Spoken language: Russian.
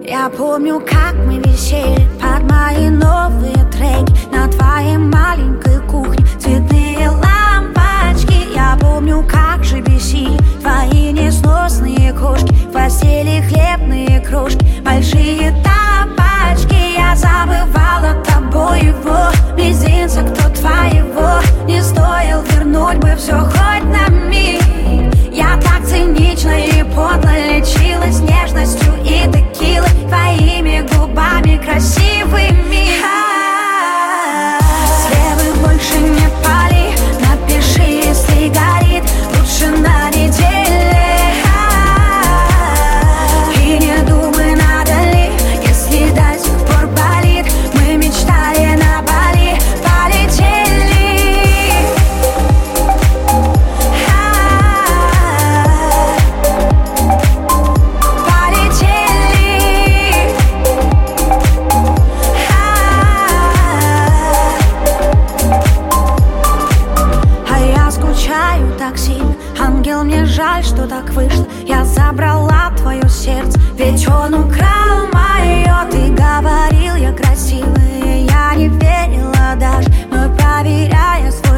Я помню, как мы висели под мои новые треки на твоей маленькой кухне, цветные лампочки. Я помню, как же бесили твои несносные кошки, в постели хлебные крошки, большие тапочки. Я забывала тобой его мизинца, кто твоего не стоил вернуть бы все хоть на миг. Я так цинично и подло лечилась нежностью и текилой, твоими губами красивыми. Слева больше не пали, напиши, если горит, лучше на неделе. И не думай, надо ли, если до сих пор болит. Мы мечтали на Бали, полетели. Так сильно, ангел, мне жаль, что так вышло. Я забрала твое сердце, ведь он украл мое. Ты говорил, я красивая, я не верила даже, но проверяя свой